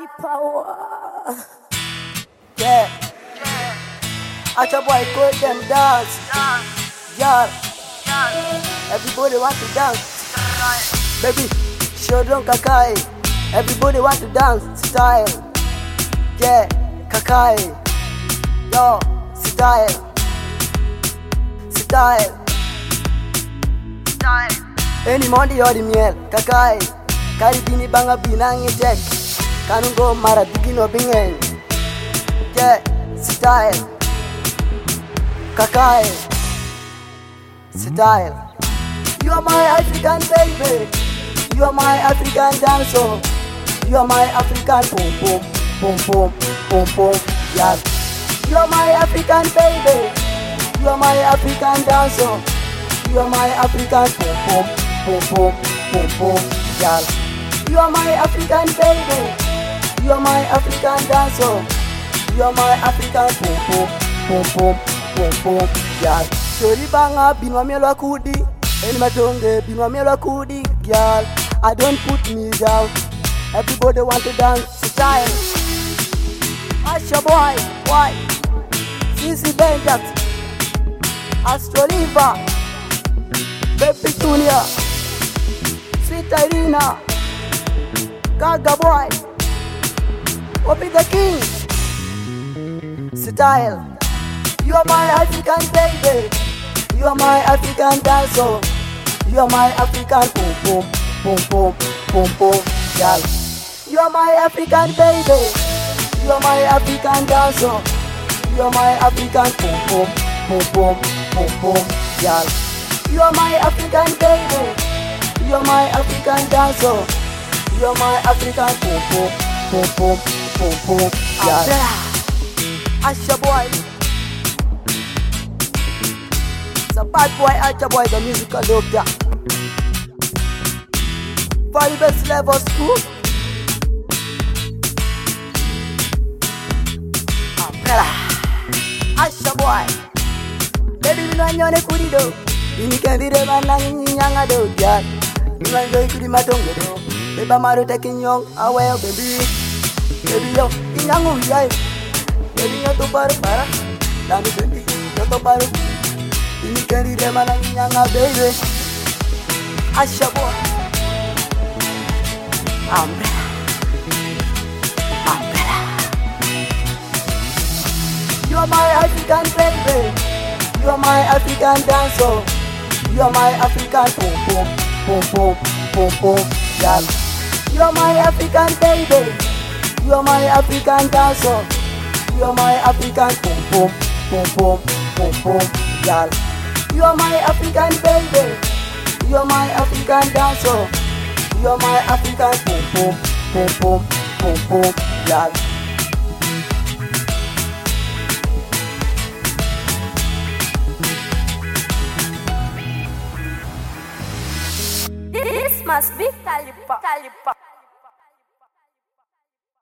Kali power. Yeah. Acha boy go them dance. Yeah. Everybody want to dance. Baby, show them kakai. Everybody want to dance. Style. Yeah. Kakai. Yo. Style. Style. Any Monday or the miel. Kakai. Karibini banga binang ejek. Kanungo mara digino bingen. Yeah. Style. Kakai. Style. You are my African baby. You are my African dancer. You are my African boom boom boom boom boom boom. Yeah. You are my African baby. You are my African dancer. You are my African boom boom boom boom boom boom. Yeah. You are my African baby. You are my African dancer. You are my African boom boom boom boom boom boom. Yeah. Shori banga binwa mielo kudi. Eni matonge binwa mielo kudi. Girl, I don't put me down. Everybody want to dance style. Asha boy, why? Sisi Benjat, Astroliva, Baby Junior, Sweet Irina, Gaga boy, Obi the King. Style. You are my African baby. You are my African dancer. You are my African boom boom boom boom boom boom. Girl. You are my African baby. You are my African dancer. You are my African boom boom boom boom boom boom. Girl. You are my African baby. You are my African dancer. You are my African boom boom boom boom boom boom. Girl. Asha boy. It's a bad boy, Asha boy, the musical doctor. For the best level school. Asha boy. Baby, we know you're kurido. Ini kendire mana nyanga do girl. You want to kuri matongo do. Beba maru taking young away baby. Baby yo, inyangu yai. Baby yo to para. Dami baby, yo to para. Ini kendire mana nyanga baby. Asha boy. Umbrella. You are my African baby. You are my African dancer. You are my African boom boom boom boom boom boom. Girl. You are my African baby. You are my African dancer. You are my African boom boom boom boom boom boom. Girl. You are my African baby. You are my African dancer. You are my African boom boom boom boom boom boom. Girl. This must be Kalipa.